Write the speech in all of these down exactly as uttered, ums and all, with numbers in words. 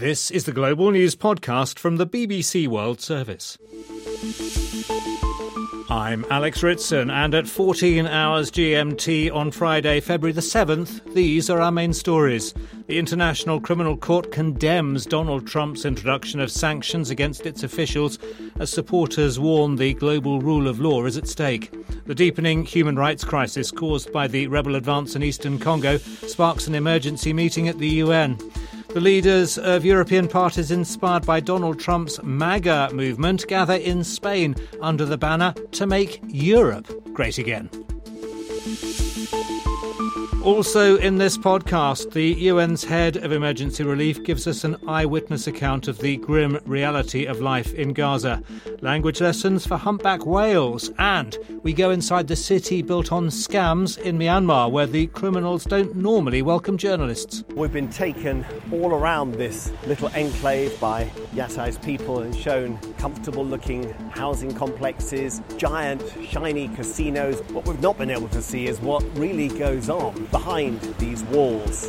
This is the Global News Podcast from the B B C World Service. I'm Alex Ritson, and at fourteen hours G M T on Friday, February the seventh, these are our main stories. The International Criminal Court condemns Donald Trump's introduction of sanctions against its officials as supporters warn the global rule of law is at stake. The deepening human rights crisis caused by the rebel advance in eastern Congo sparks an emergency meeting at the U N. The leaders of European parties inspired by Donald Trump's MAGA movement gather in Spain under the banner to make Europe great again. Also in this podcast, the U N's head of emergency relief gives us an eyewitness account of the grim reality of life in Gaza, language lessons for humpback whales, and we go inside the city built on scams in Myanmar, where the criminals don't normally welcome journalists. We've been taken all around this little enclave by Yatai's people and shown comfortable-looking housing complexes, giant, shiny casinos. What we've not been able to see is what really goes on behind these walls.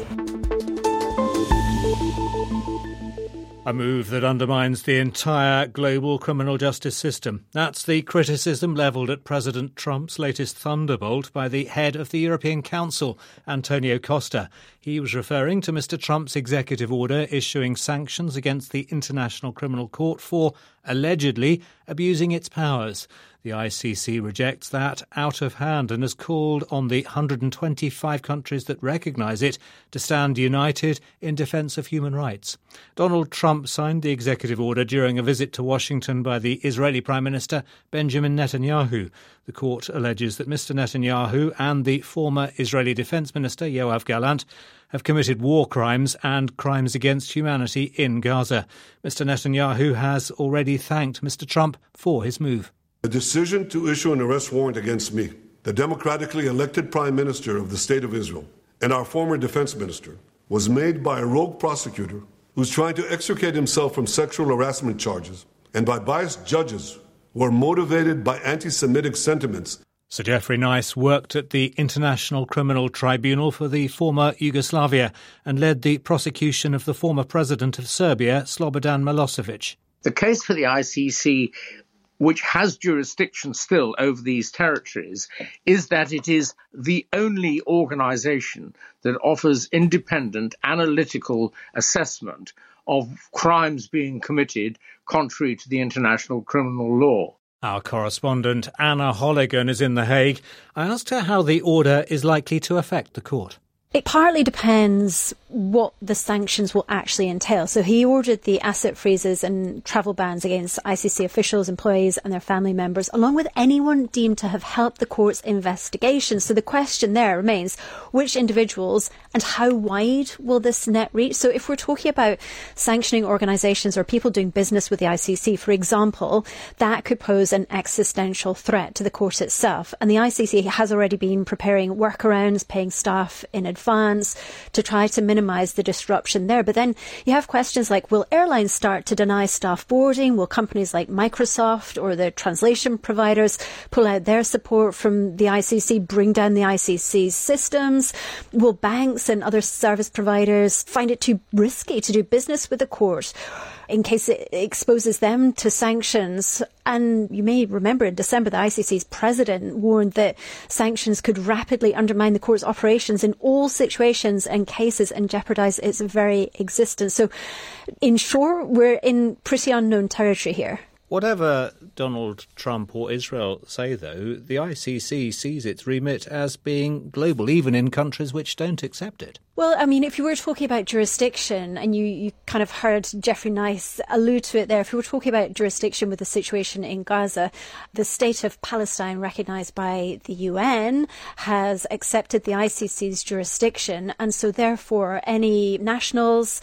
A move that undermines the entire global criminal justice system. That's the criticism levelled at President Trump's latest thunderbolt by the head of the European Council, Antonio Costa. He was referring to Mister Trump's executive order issuing sanctions against the International Criminal Court for allegedly abusing its powers. The I C C rejects that out of hand and has called on the one hundred twenty-five countries that recognise it to stand united in defence of human rights. Donald Trump signed the executive order during a visit to Washington by the Israeli Prime Minister Benjamin Netanyahu. The court alleges that Mister Netanyahu and the former Israeli Defence Minister Yoav Gallant have committed war crimes and crimes against humanity in Gaza. Mister Netanyahu has already thanked Mister Trump for his move. The decision to issue an arrest warrant against me, the democratically elected Prime Minister of the State of Israel, and our former Defense Minister, was made by a rogue prosecutor who's trying to extricate himself from sexual harassment charges, and by biased judges who are motivated by anti-Semitic sentiments. Sir Geoffrey Nice worked at the International Criminal Tribunal for the former Yugoslavia and led the prosecution of the former president of Serbia, Slobodan Milosevic. The case for the I C C, which has jurisdiction still over these territories, is that it is the only organisation that offers independent analytical assessment of crimes being committed contrary to the international criminal law. Our correspondent Anna Holligan is in The Hague. I asked her how the order is likely to affect the court. It partly depends what the sanctions will actually entail. So he ordered the asset freezes and travel bans against I C C officials, employees and their family members, along with anyone deemed to have helped the court's investigation. So the question there remains, which individuals and how wide will this net reach? So if we're talking about sanctioning organisations or people doing business with the I C C, for example, that could pose an existential threat to the court itself. And the I C C has already been preparing workarounds, paying staff in advance, advance to try to minimise the disruption there. But then you have questions like, will airlines start to deny staff boarding? Will companies like Microsoft or the translation providers pull out their support from the I C C, bring down the I C C's systems? Will banks and other service providers find it too risky to do business with the court in case it exposes them to sanctions? And you may remember in December, the I C C's president warned that sanctions could rapidly undermine the court's operations in all situations and cases and jeopardise its very existence. So in short, we're in pretty unknown territory here. Whatever Donald Trump or Israel say, though, the I C C sees its remit as being global, even in countries which don't accept it. Well, I mean, if you were talking about jurisdiction, and you, you kind of heard Geoffrey Nice allude to it there, if you were talking about jurisdiction with the situation in Gaza, the state of Palestine, recognised by the U N, has accepted the I C C's jurisdiction, and so therefore any nationals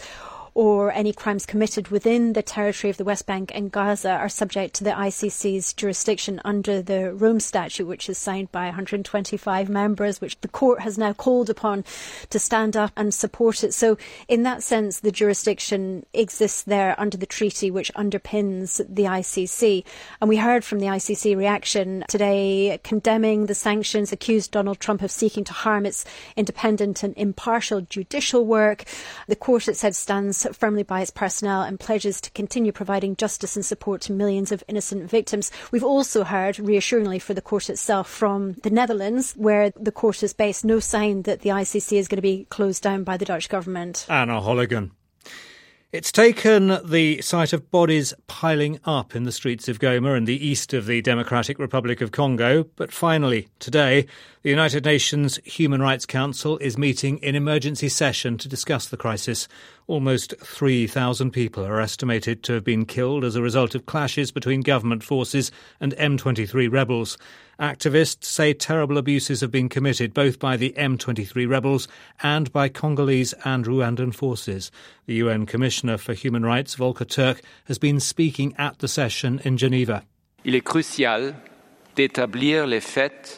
or any crimes committed within the territory of the West Bank and Gaza are subject to the I C C's jurisdiction under the Rome Statute, which is signed by one hundred twenty-five members, which the court has now called upon to stand up and support it. So in that sense, the jurisdiction exists there under the treaty, which underpins the I C C. And we heard from the I C C reaction today condemning the sanctions, accused Donald Trump of seeking to harm its independent and impartial judicial work. The court, it said, stands stands firmly by its personnel and pledges to continue providing justice and support to millions of innocent victims. We've also heard, reassuringly for the court itself, from the Netherlands, where the court is based, no sign that the I C C is going to be closed down by the Dutch government. Anna Holligan. It's taken the sight of bodies piling up in the streets of Goma in the east of the Democratic Republic of Congo. But finally, today, the United Nations Human Rights Council is meeting in emergency session to discuss the crisis. Almost three thousand people are estimated to have been killed as a result of clashes between government forces and M twenty-three rebels. Activists say terrible abuses have been committed both by the M twenty-three rebels and by Congolese and Rwandan forces. The U N Commissioner for Human Rights, Volker Turk, has been speaking at the session in Geneva. Il est crucial d'établir les faits.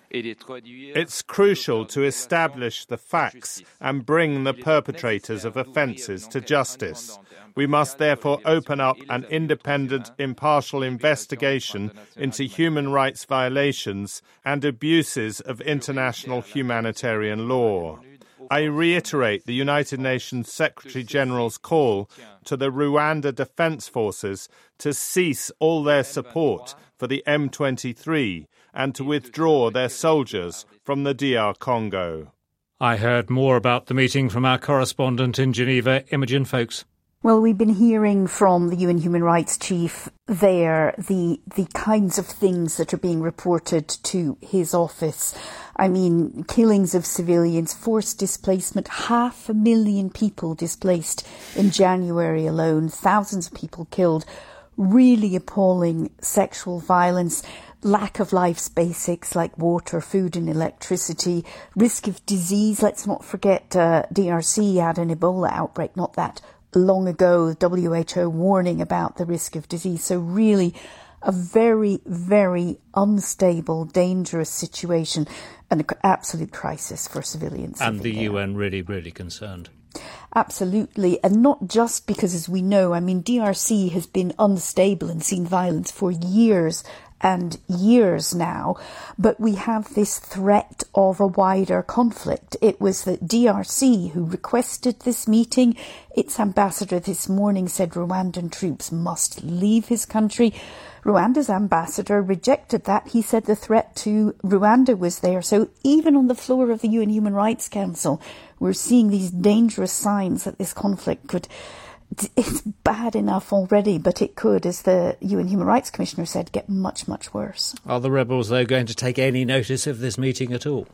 It's crucial to establish the facts and bring the perpetrators of offences to justice. We must therefore open up an independent, impartial investigation into human rights violations and abuses of international humanitarian law. I reiterate the United Nations Secretary-General's call to the Rwanda Defence Forces to cease all their support for the M twenty-three and to withdraw their soldiers from the D R Congo. I heard more about the meeting from our correspondent in Geneva, Imogen Foulkes. Well, we've been hearing from the U N Human Rights Chief there the the kinds of things that are being reported to his office. I mean, killings of civilians, forced displacement, half a million people displaced in January alone, thousands of people killed, really appalling sexual violence, lack of life's basics like water, food and electricity, risk of disease. Let's not forget uh, D R C had an Ebola outbreak not that long ago, W H O warning about the risk of disease. So really a very, very unstable, dangerous situation and an absolute crisis for civilians. And the U N really, really concerned. Absolutely. And not just because, as we know, I mean, D R C has been unstable and seen violence for years and years now, but we have this threat of a wider conflict. It was the D R C who requested this meeting. Its ambassador this morning said Rwandan troops must leave his country. Rwanda's ambassador rejected that. He said the threat to Rwanda was there. So even on the floor of the U N Human Rights Council, we're seeing these dangerous signs that this conflict could... It's bad enough already, but it could, as the U N Human Rights Commissioner said, get much, much worse. Are the rebels, though, going to take any notice of this meeting at all?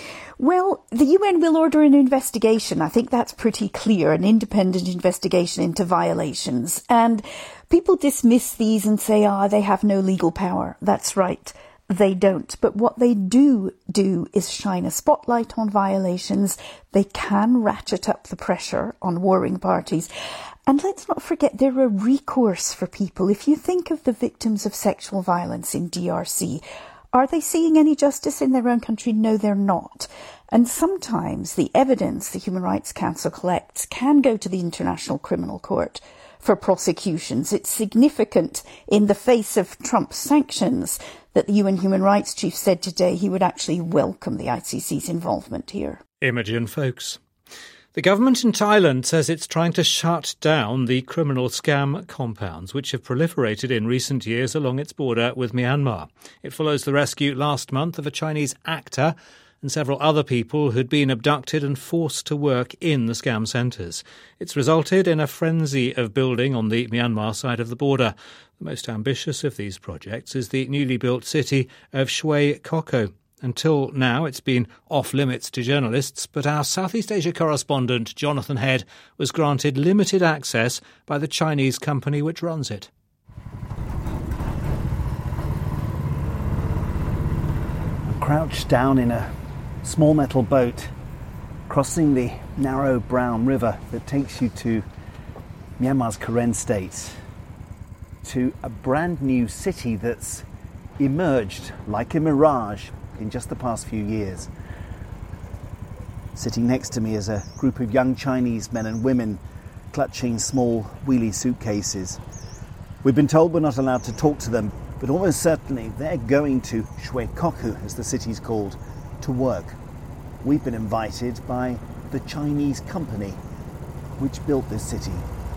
Well, the U N will order an investigation. I think that's pretty clear, an independent investigation into violations. And people dismiss these and say, ah, they have no legal power. That's right. They don't. But what they do do is shine a spotlight on violations. They can ratchet up the pressure on warring parties. And let's not forget, they're a recourse for people. If you think of the victims of sexual violence in D R C, are they seeing any justice in their own country? No, they're not. And sometimes the evidence the Human Rights Council collects can go to the International Criminal Court for prosecutions. It's significant in the face of Trump's sanctions that the U N Human Rights Chief said today he would actually welcome the I C C's involvement here. Imogen Foulkes. The government in Thailand says it's trying to shut down the criminal scam compounds which have proliferated in recent years along its border with Myanmar. It follows the rescue last month of a Chinese actor and several other people who'd been abducted and forced to work in the scam centres. It's resulted in a frenzy of building on the Myanmar side of the border. The most ambitious of these projects is the newly built city of Shwe Koko. Until now, it's been off-limits to journalists, but our Southeast Asia correspondent, Jonathan Head, was granted limited access by the Chinese company which runs it. I'm crouched down in a small metal boat, crossing the narrow brown river that takes you to Myanmar's Karen state, to a brand new city that's emerged like a mirage in just the past few years. Sitting next to me is a group of young Chinese men and women clutching small wheelie suitcases. We've been told we're not allowed to talk to them, but almost certainly they're going to Shwe Koko, as the city's called, to work. We've been invited by the Chinese company which built this city.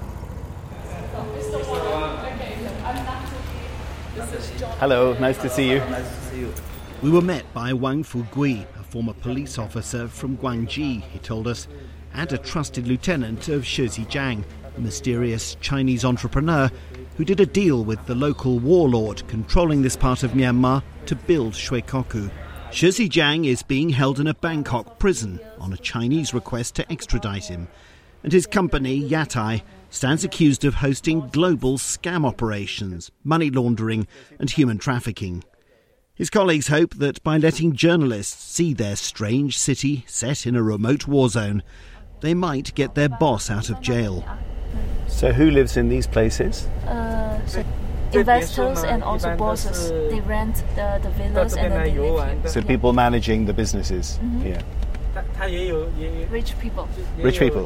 Hello, nice to see you. Nice to see you. We were met by Wang Fugui, a former police officer from Guangxi, he told us, and a trusted lieutenant of Shi Zijiang, a mysterious Chinese entrepreneur who did a deal with the local warlord controlling this part of Myanmar to build Shwekoku. Shi Zijiang is being held in a Bangkok prison on a Chinese request to extradite him, and his company, Yatai, stands accused of hosting global scam operations, money laundering and human trafficking. His colleagues hope that by letting journalists see their strange city set in a remote war zone, they might get their boss out of jail. So who lives in these places? Uh, so investors and also bosses. They rent the, the villas and then they live here. So people managing the businesses Mm-hmm. here. Rich people. Rich people.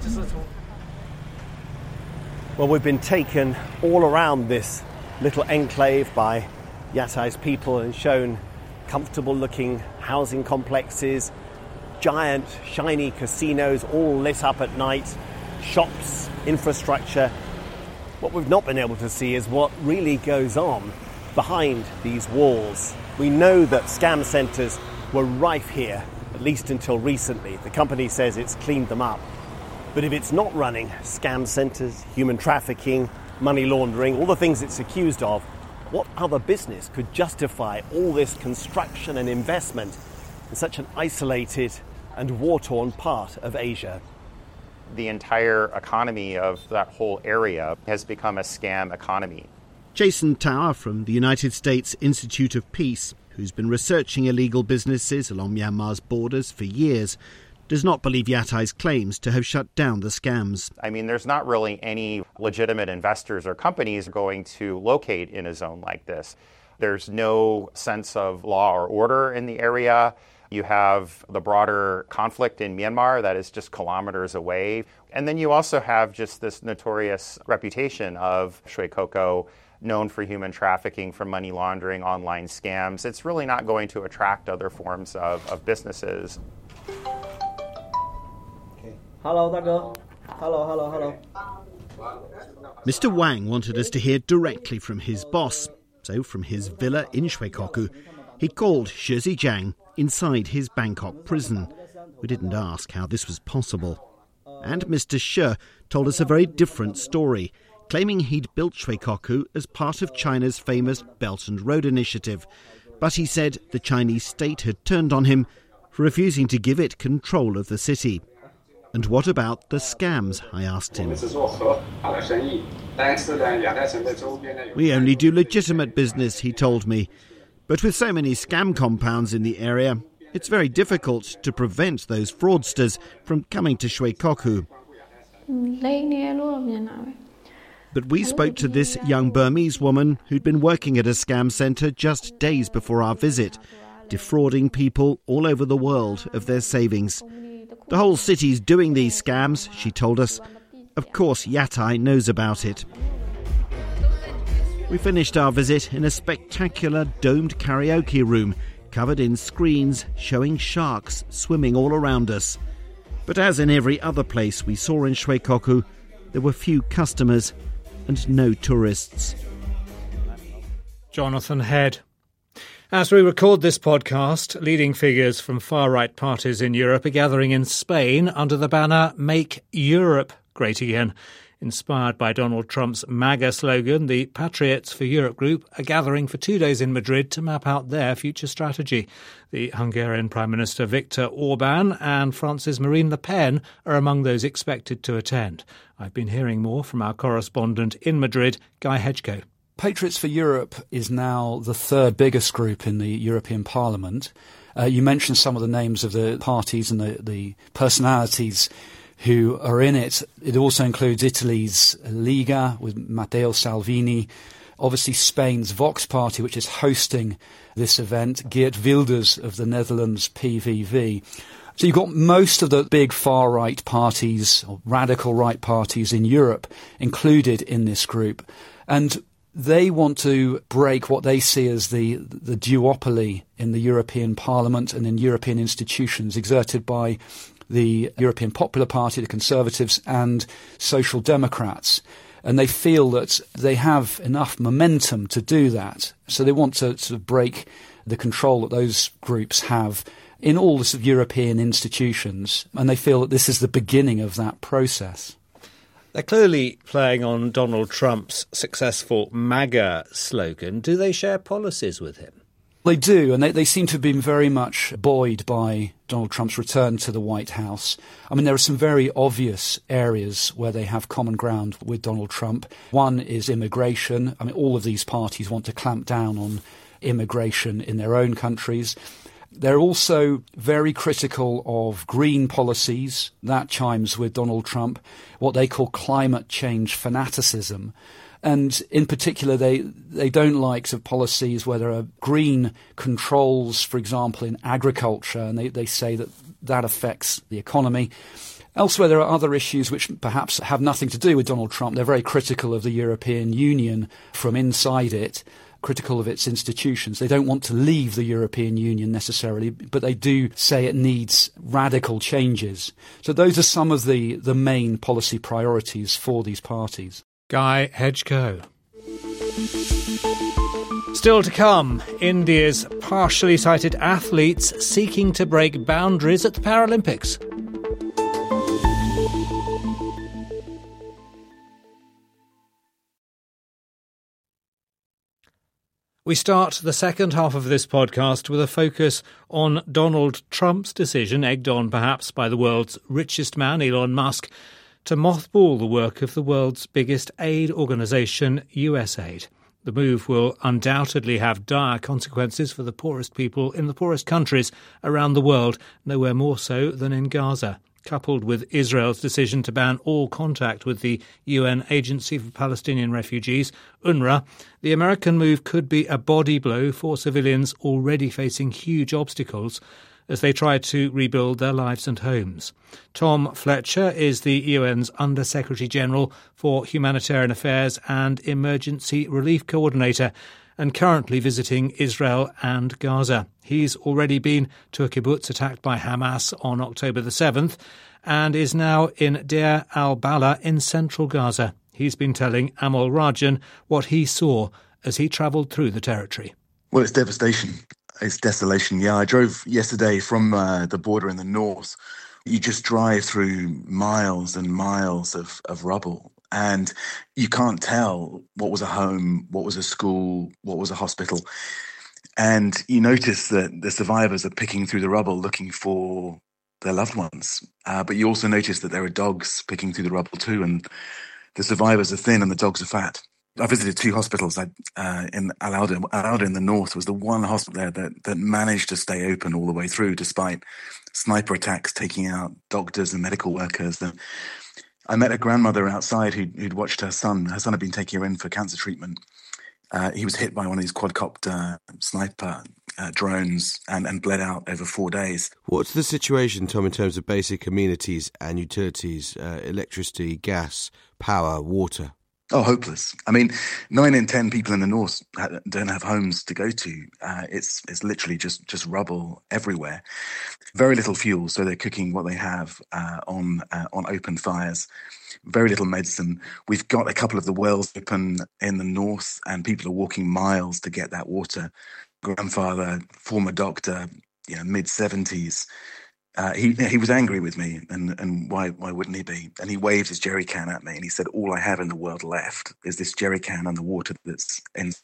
Well, we've been taken all around this little enclave by Yatai's people and shown comfortable-looking housing complexes, giant, shiny casinos all lit up at night, shops, infrastructure. What we've not been able to see is what really goes on behind these walls. We know that scam centres were rife here, at least until recently. The company says it's cleaned them up. But if it's not running scam centres, human trafficking, money laundering, all the things it's accused of, what other business could justify all this construction and investment in such an isolated and war-torn part of Asia? The entire economy of that whole area has become a scam economy. Jason Tower from the United States Institute of Peace, who's been researching illegal businesses along Myanmar's borders for years, does not believe Yatai's claims to have shut down the scams. I mean, there's not really any legitimate investors or companies going to locate in a zone like this. There's no sense of law or order in the area. You have the broader conflict in Myanmar that is just kilometers away. And then you also have just this notorious reputation of Shwekoku, known for human trafficking, for money laundering, online scams. It's really not going to attract other forms of, of businesses. Hello, 大哥. Hello, hello, hello. Mister Wang wanted us to hear directly from his boss. So from his villa in Shwekoku, he called Shi Zijiang inside his Bangkok prison. We didn't ask how this was possible. And Mister Shi told us a very different story, claiming he'd built Shwekoku as part of China's famous Belt and Road Initiative. But he said the Chinese state had turned on him for refusing to give it control of the city. And what about the scams, I asked him. We only do legitimate business, he told me. But with so many scam compounds in the area, it's very difficult to prevent those fraudsters from coming to Shwekoku. But we spoke to this young Burmese woman who'd been working at a scam centre just days before our visit, defrauding people all over the world of their savings. The whole city's doing these scams, she told us. Of course, Yatai knows about it. We finished our visit in a spectacular domed karaoke room, covered in screens showing sharks swimming all around us. But as in every other place we saw in Shwekoku, there were few customers and no tourists. Jonathan Head. As we record this podcast, leading figures from far-right parties in Europe are gathering in Spain under the banner Make Europe Great Again. Inspired by Donald Trump's MAGA slogan, the Patriots for Europe group are gathering for two days in Madrid to map out their future strategy. The Hungarian Prime Minister Viktor Orban and France's Marine Le Pen are among those expected to attend. I've been hearing more from our correspondent in Madrid, Guy Hedgecoe. Patriots for Europe is now the third biggest group in the European Parliament. Uh, you mentioned some of the names of the parties and the, the personalities who are in it. It also includes Italy's Lega with Matteo Salvini, obviously Spain's Vox Party, which is hosting this event, Geert Wilders of the Netherlands P V V. So you've got most of the big far-right parties, or radical right parties in Europe, included in this group. And they want to break what they see as the, the duopoly in the European Parliament and in European institutions exerted by the European Popular Party, the Conservatives, and Social Democrats. And they feel that they have enough momentum to do that. So they want to sort of break the control that those groups have in all the sort of European institutions. And they feel that this is the beginning of that process. They're clearly playing on Donald Trump's successful MAGA slogan. Do they share policies with him? They do, and they, they seem to have been very much buoyed by Donald Trump's return to the White House. I mean, there are some very obvious areas where they have common ground with Donald Trump. One is immigration. I mean, all of these parties want to clamp down on immigration in their own countries. They're also very critical of green policies. That chimes with Donald Trump, what they call climate change fanaticism. And in particular, they, they don't like sort of policies where there are green controls, for example, in agriculture, and they, they say that that affects the economy. Elsewhere, there are other issues which perhaps have nothing to do with Donald Trump. They're very critical of the European Union from inside it, critical of its institutions. They don't want to leave the European Union necessarily, but they do say it needs radical changes. So those are some of the, the main policy priorities for these parties. Guy Hedgecoe. Still to come, India's partially sighted athletes seeking to break boundaries at the Paralympics. We start the second half of this podcast with a focus on Donald Trump's decision, egged on perhaps by the world's richest man, Elon Musk, to mothball the work of the world's biggest aid organisation, U S A I D. The move will undoubtedly have dire consequences for the poorest people in the poorest countries around the world, nowhere more so than in Gaza. Coupled with Israel's decision to ban all contact with the U N Agency for Palestinian Refugees, UNRWA, the American move could be a body blow for civilians already facing huge obstacles as they try to rebuild their lives and homes. Tom Fletcher is the U N's Under-Secretary-General for Humanitarian Affairs and Emergency Relief Coordinator, and currently visiting Israel and Gaza. He's already been to a kibbutz attacked by Hamas on October the seventh and is now in Deir al-Balah in central Gaza. He's been telling Amol Rajan what he saw as he travelled through the territory. Well, it's devastation. It's desolation. Yeah, I drove yesterday from uh, the border in the north. You just drive through miles and miles of, of rubble, and you can't tell what was a home, what was a school, what was a hospital. And you notice that the survivors are picking through the rubble looking for their loved ones. Uh, but you also notice that there are dogs picking through the rubble too, and the survivors are thin and the dogs are fat. I visited two hospitals I, uh, in Al-Auda. Al-Auda in the north was the one hospital there that, that managed to stay open all the way through, despite sniper attacks taking out doctors and medical workers. And I met a grandmother outside who'd, who'd watched her son. Her son had been taking her in for cancer treatment. Uh, he was hit by one of these quadcopter sniper uh, drones and, and bled out over four days. What's the situation, Tom, in terms of basic amenities and utilities, uh, electricity, gas, power, water? Oh, hopeless. I mean, nine in ten people in the north don't have homes to go to. Uh, it's it's literally just, just rubble everywhere. Very little fuel, so they're cooking what they have uh, on uh, on open fires. Very little medicine. We've got a couple of the wells open in the north, and people are walking miles to get that water. Grandfather, former doctor, you know, mid seventies. Uh, he he was angry with me, and, and why why wouldn't he be? And he waved his jerry can at me, and he said, "All I have in the world left is this jerry can and the water that's in."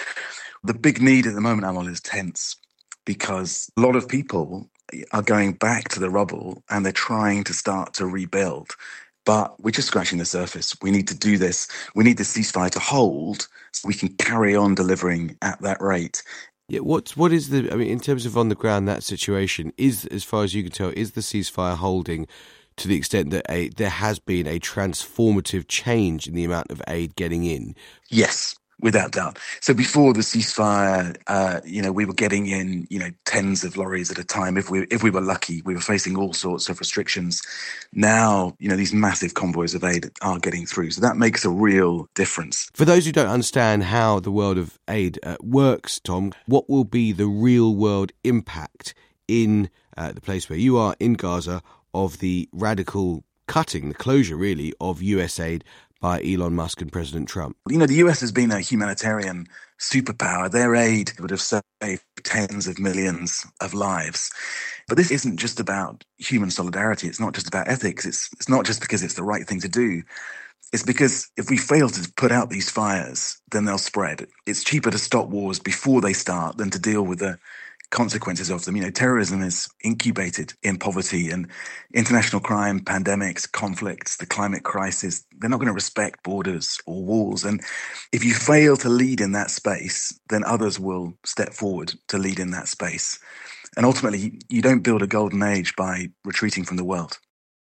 The big need at the moment, Amol, is tents, because a lot of people are going back to the rubble and they're trying to start to rebuild. But we're just scratching the surface. We need to do this. We need the ceasefire to hold so we can carry on delivering at that rate. Yeah, what what is the? I mean, in terms of on the ground, that situation is, as far as you can tell, is the ceasefire holding to the extent that a, there has been a transformative change in the amount of aid getting in? Yes, without doubt. So before the ceasefire, uh, you know, we were getting in, you know, tens of lorries at a time. If we if we were lucky, we were facing all sorts of restrictions. Now, you know, these massive convoys of aid are getting through. So that makes a real difference. For those who don't understand how the world of aid uh, works, Tom, what will be the real world impact in uh, the place where you are in Gaza of the radical cutting, the closure really, of U S aid by Elon Musk and President Trump? You know, the U S has been a humanitarian superpower. Their aid would have saved tens of millions of lives. But this isn't just about human solidarity. It's not just about ethics. It's, it's not just because it's the right thing to do. It's because if we fail to put out these fires, then they'll spread. It's cheaper to stop wars before they start than to deal with the consequences of them. You know, terrorism is incubated in poverty, and international crime, pandemics, conflicts, the climate crisis, they're not going to respect borders or walls. And if you fail to lead in that space, then others will step forward to lead in that space. And ultimately, you don't build a golden age by retreating from the world.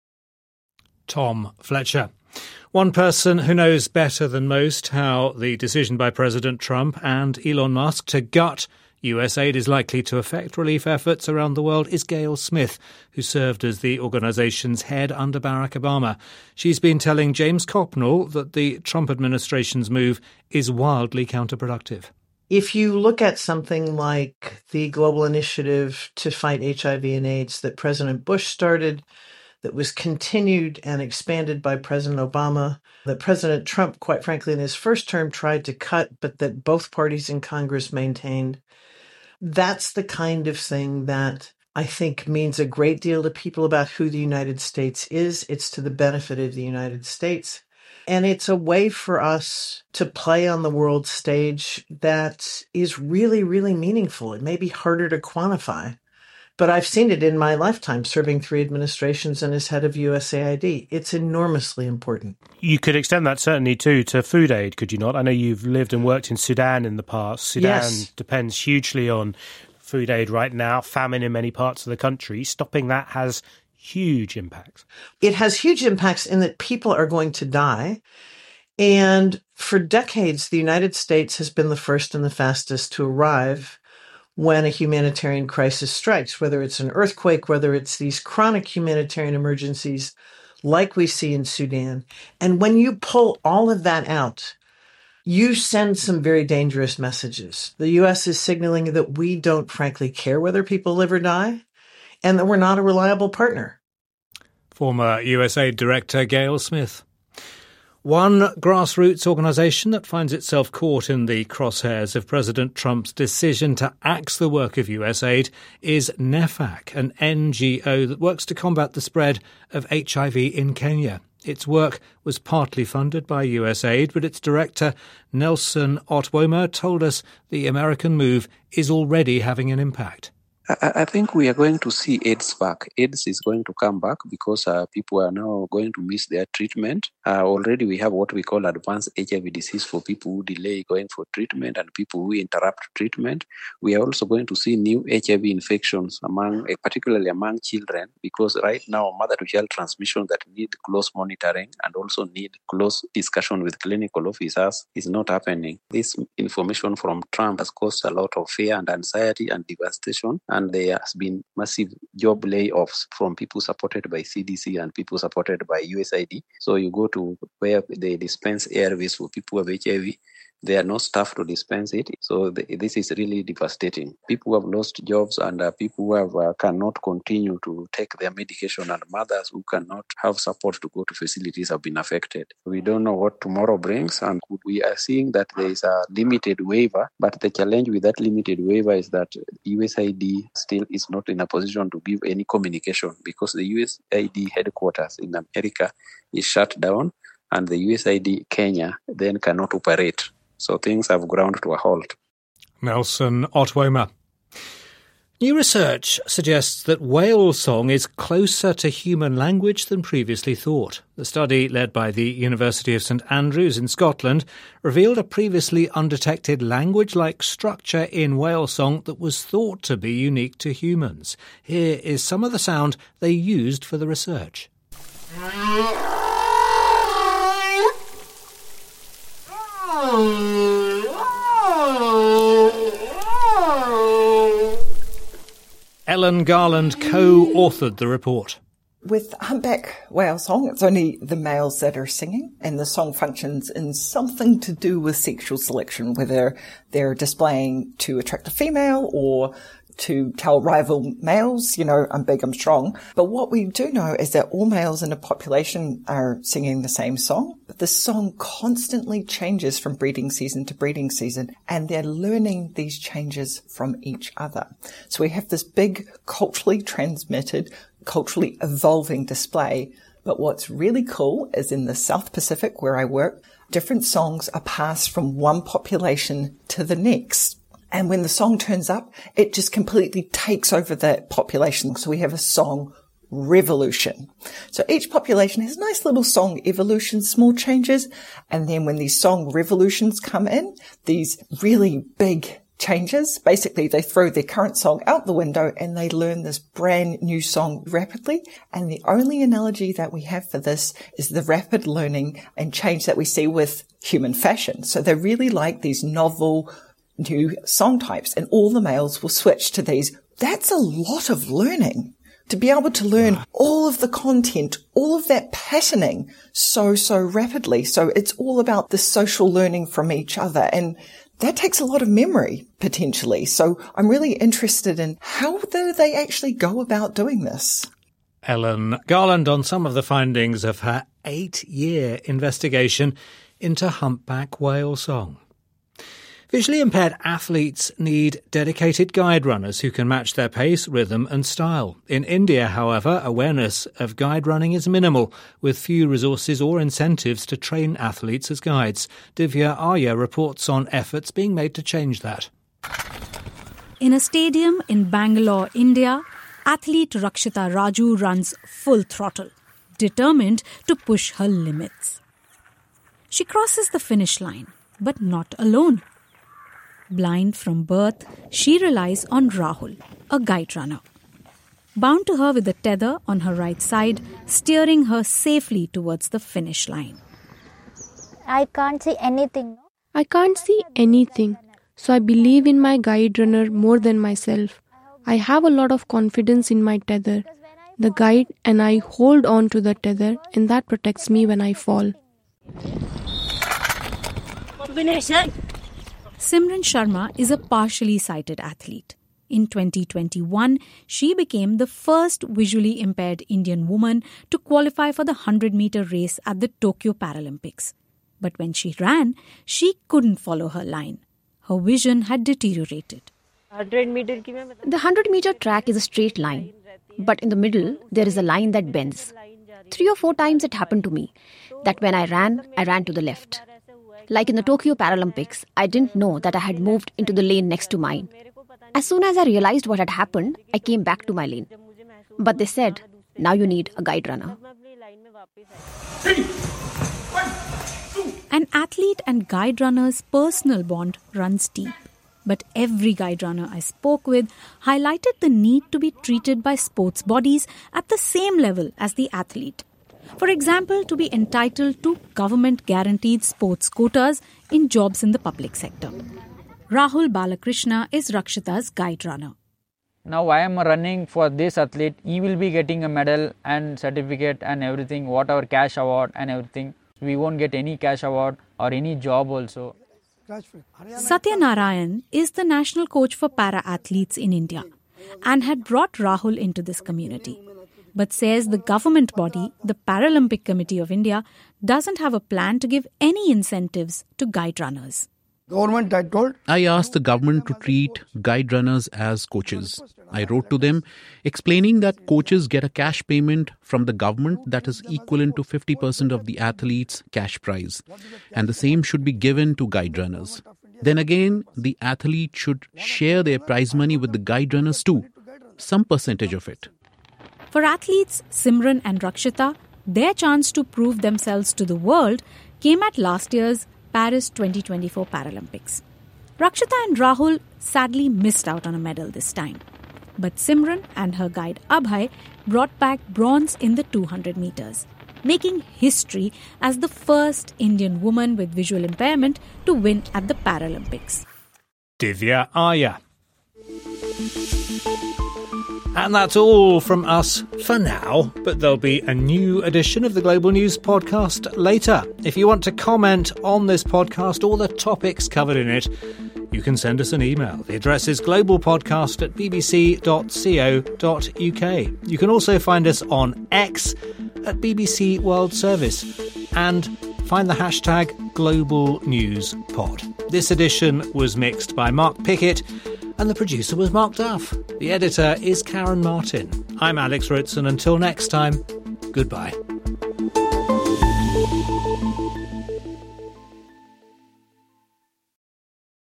Tom Fletcher. One person who knows better than most how the decision by President Trump and Elon Musk to gut U S aid is likely to affect relief efforts around the world is Gail Smith, who served as the organisation's head under Barack Obama. She's been telling James Copnall that the Trump administration's move is wildly counterproductive. If you look at something like the global initiative to fight H I V and AIDS that President Bush started, that was continued and expanded by President Obama, that President Trump, quite frankly, in his first term tried to cut, but that both parties in Congress maintained. That's the kind of thing that I think means a great deal to people about who the United States is. It's to the benefit of the United States. And it's a way for us to play on the world stage that is really, really meaningful. It may be harder to quantify, but I've seen it in my lifetime, serving three administrations and as head of U S A I D. It's enormously important. You could extend that certainly too to food aid, could you not? I know you've lived and worked in Sudan in the past. Sudan Yes. depends hugely on food aid right now, famine in many parts of the country. Stopping that has huge impacts. It has huge impacts in that people are going to die. And for decades, the United States has been the first and the fastest to arrive when a humanitarian crisis strikes, whether it's an earthquake, whether it's these chronic humanitarian emergencies like we see in Sudan. And when you pull all of that out, you send some very dangerous messages. The U S is signaling that we don't frankly care whether people live or die, and that we're not a reliable partner. Former U S aid Director Gail Smith. One grassroots organisation that finds itself caught in the crosshairs of President Trump's decision to axe the work of U S aid is NEFAC, an N G O that works to combat the spread of H I V in Kenya. Its work was partly funded by U S aid, but its director, Nelson Otwoma, told us the American move is already having an impact. I think we are going to see AIDS back. AIDS is going to come back because uh, people are now going to miss their treatment. Uh, already we have what we call advanced H I V disease for people who delay going for treatment and people who interrupt treatment. We are also going to see new H I V infections, among, particularly among children, because right now mother-to-child transmission that need close monitoring and also need close discussion with clinical officers is not happening. This information from Trump has caused a lot of fear and anxiety and devastation. And there has been massive job layoffs from people supported by C D C and people supported by U S A I D. So you go to where they dispense A R Vs for people with H I V. There are no staff to dispense it. So the, this is really devastating. People who have lost jobs and uh, people who have, uh, cannot continue to take their medication, and mothers who cannot have support to go to facilities have been affected. We don't know what tomorrow brings, and we are seeing that there is a limited waiver. But the challenge with that limited waiver is that U S A I D still is not in a position to give any communication because the U S A I D headquarters in America is shut down and the U S A I D Kenya then cannot operate. So things have ground to a halt. Nelson Otwoma. New research suggests that whale song is closer to human language than previously thought. The study, led by the University of St Andrews in Scotland, revealed a previously undetected language-like structure in whale song that was thought to be unique to humans. Here is some of the sound they used for the research. Ellen Garland co-authored the report. With humpback whale song, it's only the males that are singing, and the song functions in something to do with sexual selection, whether they're displaying to attract a female or to tell rival males, you know, I'm big, I'm strong. But what we do know is that all males in a population are singing the same song. But the song constantly changes from breeding season to breeding season, and they're learning these changes from each other. So we have this big culturally transmitted, culturally evolving display. But what's really cool is in the South Pacific where I work, different songs are passed from one population to the next. And when the song turns up, it just completely takes over that population. So we have a song revolution. So each population has a nice little song evolution, small changes. And then when these song revolutions come in, these really big changes, basically they throw their current song out the window and they learn this brand new song rapidly. And the only analogy that we have for this is the rapid learning and change that we see with human fashion. So they're really like these novel new song types, and all the males will switch to these. That's a lot of learning to be able to learn all of the content, all of that patterning so, so rapidly. So it's all about the social learning from each other, and that takes a lot of memory potentially. So I'm really interested in how do they actually go about doing this. Ellen Garland on some of the findings of her eight-year investigation into humpback whale song. Visually impaired athletes need dedicated guide runners who can match their pace, rhythm and style. In India, however, awareness of guide running is minimal, with few resources or incentives to train athletes as guides. Divya Arya reports on efforts being made to change that. In a stadium in Bangalore, India, athlete Rakshita Raju runs full throttle, determined to push her limits. She crosses the finish line, but not alone. Blind from birth, she relies on Rahul, a guide runner. Bound to her with a tether on her right side, steering her safely towards the finish line. I can't see anything. I can't see anything, so I believe in my guide runner more than myself. I have a lot of confidence in my tether. The guide and I hold on to the tether, and that protects me when I fall. Simran Sharma is a partially sighted athlete. In twenty twenty-one, she became the first visually impaired Indian woman to qualify for the one hundred meter race at the Tokyo Paralympics. But when she ran, she couldn't follow her line. Her vision had deteriorated. The one hundred meter track is a straight line, but in the middle, there is a line that bends. Three or four times it happened to me that when I ran, I ran to the left. Like in the Tokyo Paralympics, I didn't know that I had moved into the lane next to mine. As soon as I realized what had happened, I came back to my lane. But they said, now you need a guide runner. An athlete and guide runner's personal bond runs deep. But every guide runner I spoke with highlighted the need to be treated by sports bodies at the same level as the athlete. For example, to be entitled to government-guaranteed sports quotas in jobs in the public sector. Rahul Balakrishna is Rakshita's guide runner. Now I am running for this athlete. He will be getting a medal and certificate and everything, whatever cash award and everything. We won't get any cash award or any job also. Satya Narayan is the national coach for para-athletes in India and had brought Rahul into this community, but says the government body, the Paralympic Committee of India, doesn't have a plan to give any incentives to guide runners. Government, I told. I asked the government to treat guide runners as coaches. I wrote to them explaining that coaches get a cash payment from the government that is equivalent to fifty percent of the athlete's cash prize. And the same should be given to guide runners. Then again, the athlete should share their prize money with the guide runners too. Some percentage of it. For athletes Simran and Rakshita, their chance to prove themselves to the world came at last year's Paris twenty twenty-four Paralympics. Rakshita and Rahul sadly missed out on a medal this time. But Simran and her guide Abhay brought back bronze in the two hundred meters, making history as the first Indian woman with visual impairment to win at the Paralympics. Divya Arya. And that's all from us for now, but there'll be a new edition of the Global News podcast later. If you want to comment on this podcast or the topics covered in it, you can send us an email. The address is globalpodcast at b b c dot co dot u k. You can also find us on X at B B C World Service and find the hashtag Global News Pod. This edition was mixed by Mark Pickett and the producer was Mark Duff. The editor is Karen Martin. I'm Alex Ritz, and until next time, goodbye.